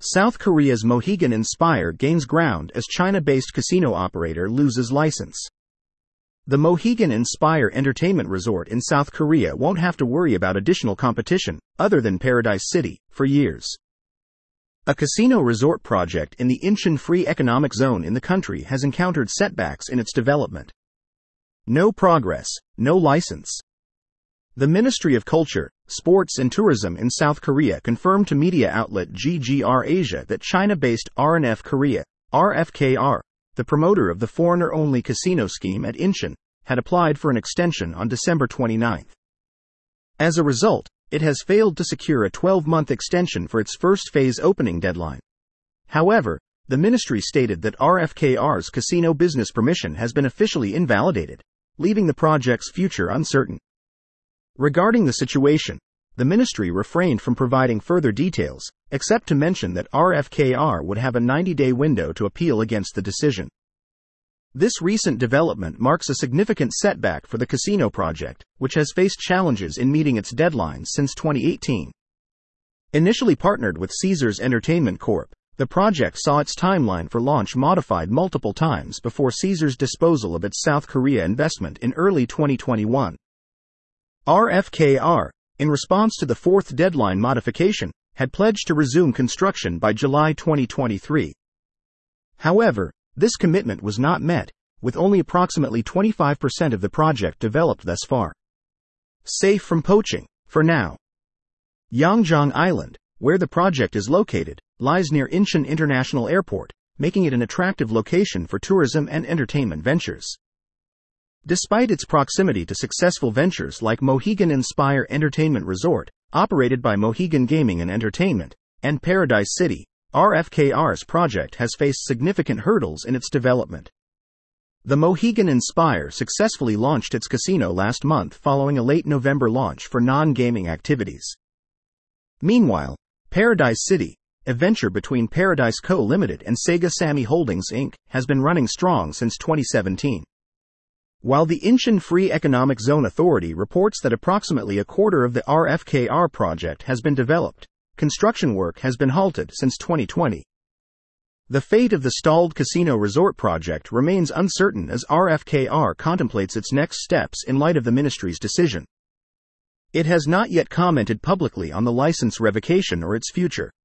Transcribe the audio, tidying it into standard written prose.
South Korea's Mohegan Inspire gains ground as China-based casino operator loses license. The Mohegan Inspire Entertainment Resort in South Korea won't have to worry about additional competition, other than Paradise City, for years. A casino resort project in the Incheon Free Economic Zone in the country has encountered setbacks in its development. No progress, no license. The Ministry of Culture, Sports and Tourism in South Korea confirmed to media outlet GGR Asia that China-based RNF Korea, RFKR, the promoter of the foreigner-only casino scheme at Incheon, had applied for an extension on December 29. As a result, it has failed to secure a 12-month extension for its first phase opening deadline. However, the ministry stated that RFKR's casino business permission has been officially invalidated, leaving the project's future uncertain. Regarding the situation, the ministry refrained from providing further details, except to mention that RFKR would have a 90-day window to appeal against the decision. This recent development marks a significant setback for the casino project, which has faced challenges in meeting its deadlines since 2018. Initially partnered with Caesars Entertainment Corp., the project saw its timeline for launch modified multiple times before Caesars' disposal of its South Korea investment in early 2021. RFKR, in response to the fourth deadline modification, had pledged to resume construction by July 2023. However, this commitment was not met, with only approximately 25% of the project developed thus far. Safe from poaching, for now. Yangjiang Island, where the project is located, lies near Incheon International Airport, making it an attractive location for tourism and entertainment ventures. Despite its proximity to successful ventures like Mohegan Inspire Entertainment Resort, operated by Mohegan Gaming and Entertainment, and Paradise City, RFKR's project has faced significant hurdles in its development. The Mohegan Inspire successfully launched its casino last month following a late November launch for non-gaming activities. Meanwhile, Paradise City, a venture between Paradise Co. Limited and Sega Sammy Holdings Inc., has been running strong since 2017. While the Incheon Free Economic Zone Authority reports that approximately a quarter of the RFKR project has been developed, construction work has been halted since 2020. The fate of the stalled casino resort project remains uncertain as RFKR contemplates its next steps in light of the ministry's decision. It has not yet commented publicly on the license revocation or its future.